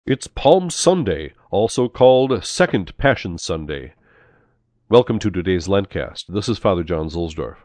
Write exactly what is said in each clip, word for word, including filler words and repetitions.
It's Palm Sunday, also called Second Passion Sunday. Welcome to today's Lentcast. This is Father John Zulsdorf.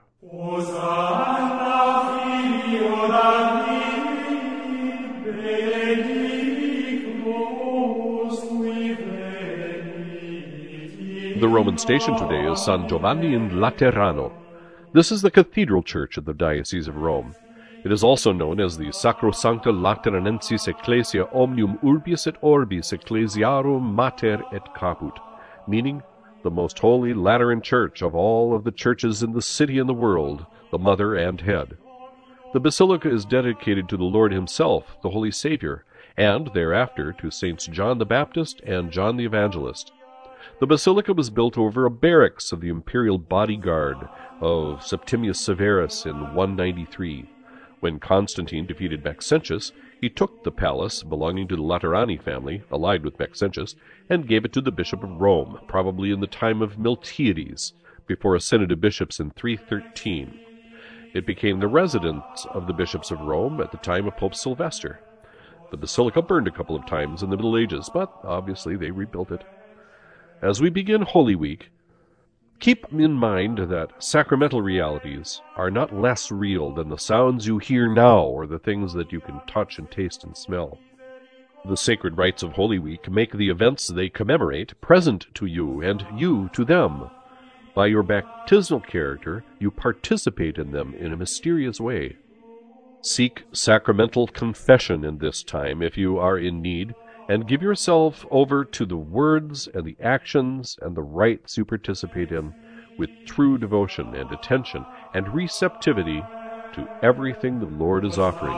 The Roman station today is San Giovanni in Laterano. This is the cathedral church of the Diocese of Rome. It is also known as the Sacrosancta Lateranensis Ecclesia Omnium Urbis et Orbis Ecclesiarum Mater et Caput, meaning the most holy Lateran church of all of the churches in the city and the world, the mother and head. The basilica is dedicated to the Lord himself, the Holy Savior, and thereafter to Saints John the Baptist and John the Evangelist. The basilica was built over a barracks of the imperial bodyguard of Septimius Severus in one ninety-three. When Constantine defeated Maxentius, he took the palace belonging to the Laterani family, allied with Maxentius, and gave it to the Bishop of Rome, probably in the time of Miltiades, before a synod of bishops in three thirteen. It became the residence of the bishops of Rome at the time of Pope Sylvester. The basilica burned a couple of times in the Middle Ages, but obviously they rebuilt it. As we begin Holy Week, keep in mind that sacramental realities are not less real than the sounds you hear now or the things that you can touch and taste and smell. The sacred rites of Holy Week make the events they commemorate present to you and you to them. By your baptismal character, you participate in them in a mysterious way. Seek sacramental confession in this time if you are in need, and give yourself over to the words and the actions and the rites you participate in with true devotion and attention and receptivity to everything the Lord is offering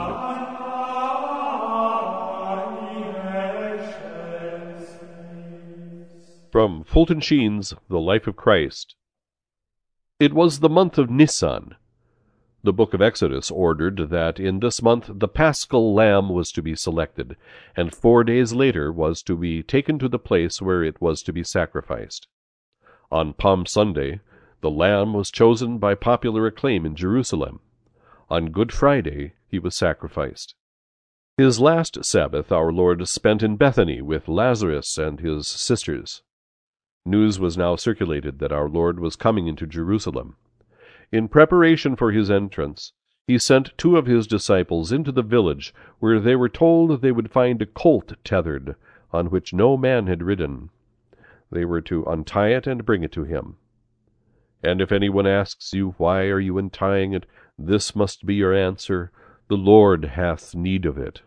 you. From Fulton Sheen's The Life of Christ. It was the month of Nisan. The book of Exodus ordered that in this month the paschal lamb was to be selected, and four days later was to be taken to the place where it was to be sacrificed. On Palm Sunday, the lamb was chosen by popular acclaim in Jerusalem. On Good Friday, he was sacrificed. His last Sabbath our Lord spent in Bethany with Lazarus and his sisters. News was now circulated that our Lord was coming into Jerusalem. In preparation for his entrance, he sent two of his disciples into the village, where they were told they would find a colt tethered, on which no man had ridden. They were to untie it and bring it to him. And if anyone asks you, "Why are you untying it?" this must be your answer: "The Lord hath need of it."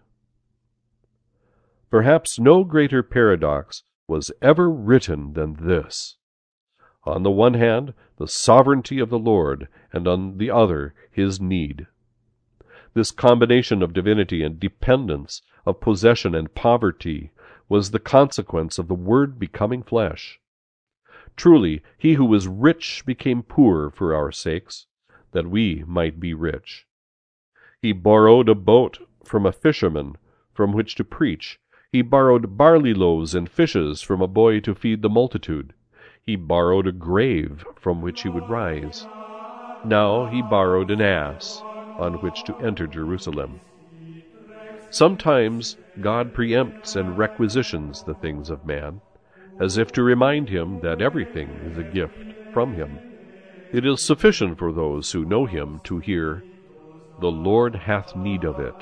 Perhaps no greater paradox was ever written than this. On the one hand, the sovereignty of the Lord, and on the other, his need. This combination of divinity and dependence, of possession and poverty, was the consequence of the Word becoming flesh. Truly, he who was rich became poor for our sakes, that we might be rich. He borrowed a boat from a fisherman from which to preach. He borrowed barley loaves and fishes from a boy to feed the multitude. He borrowed a grave from which he would rise. Now he borrowed an ass on which to enter Jerusalem. Sometimes God preempts and requisitions the things of man, as if to remind him that everything is a gift from him. It is sufficient for those who know him to hear, "The Lord hath need of it."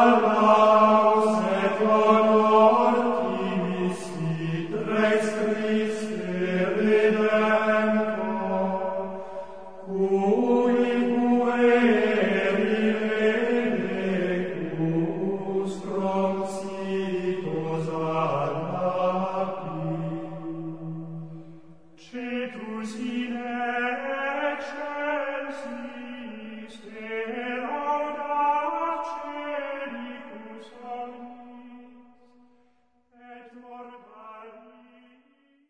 Gloria